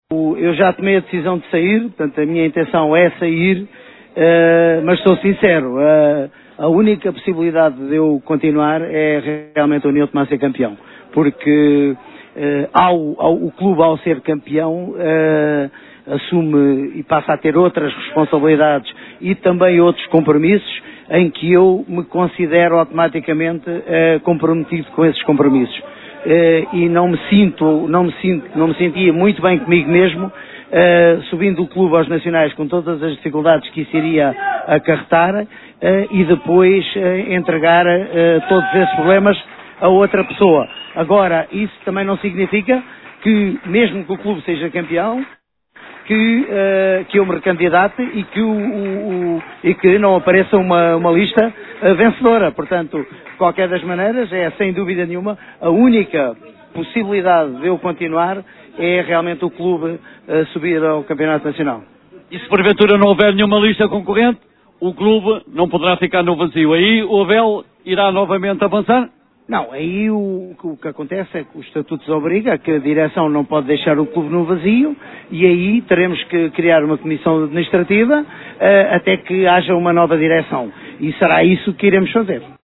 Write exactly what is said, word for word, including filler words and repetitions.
Eu já tomei a decisão de sair, portanto a minha intenção é sair, uh, mas sou sincero, uh, a única possibilidade de eu continuar é realmente a União Tomar ser campeão, porque uh, ao, ao, o clube ao ser campeão uh, assume e passa a ter outras responsabilidades e também outros compromissos em que eu me considero automaticamente uh, comprometido com esses compromissos. Uh, e não me sinto, não me sinto, não me sentia muito bem comigo mesmo, uh, subindo o clube aos nacionais com todas as dificuldades que isso iria acarretar, uh, e depois uh, entregar uh, todos esses problemas a outra pessoa. Agora, isso também não significa que, mesmo que o clube seja campeão, que, uh, que eu me recandidate e que, o, o, o, e que não apareça uma, uma lista uh, vencedora. Portanto, de qualquer das maneiras, é sem dúvida nenhuma a única possibilidade de eu continuar é realmente o clube uh, subir ao Campeonato Nacional. E se porventura não houver nenhuma lista concorrente, o clube não poderá ficar no vazio. Aí o Abel irá novamente avançar? Não, aí o, o que acontece é que os estatutos obriga que a direção não pode deixar o clube no vazio e aí teremos que criar uma comissão administrativa uh, até que haja uma nova direção. E será isso que iremos fazer.